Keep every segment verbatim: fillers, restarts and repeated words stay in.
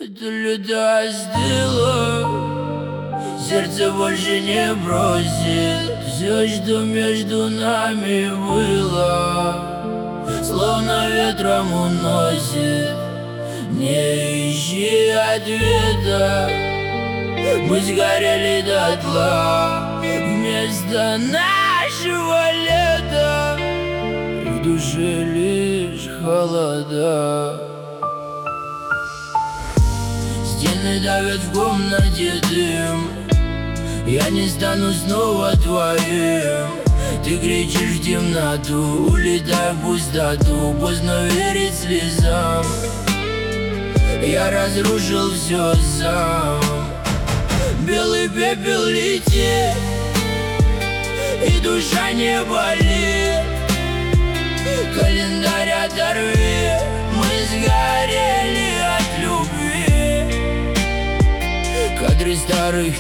Это лето остыло, сердце больше не бросит. Все, что между нами было, словно ветром уносит. Не ищи ответа, мы сгорели дотла. Вместо нашего лета в душе лишь холода. Стены давят в комнате дым, я не стану снова твоим. Ты кричишь в темноту, улетай в пустоту. Поздно верить слезам, я разрушил все сам. Белый пепел летит, и душа не болит. Календарь оторви, мы сгорели от любви. Кадры старых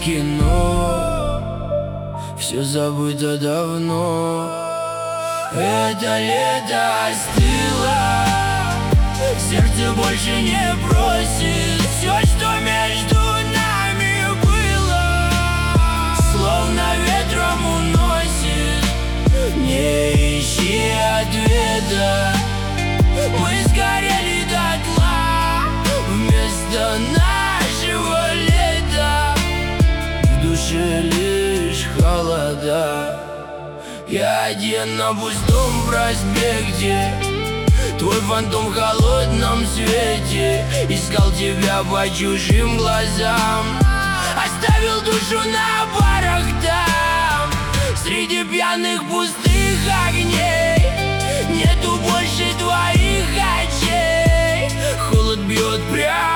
кино, все забыто давно. Это лето остыло, сердце больше не просит. Все, что между нами было, словно ветром уносит. Не ищи ответа, мы сгорели дотла. Вместо нашего лета в душе лишь холода. Я один на пустом проспекте, твой фантом в холодном свете. Искал тебя по чужим глазам, оставил душу на барах там. Среди пьяных пустых огней нету больше твоих очей. Холод бьет прямо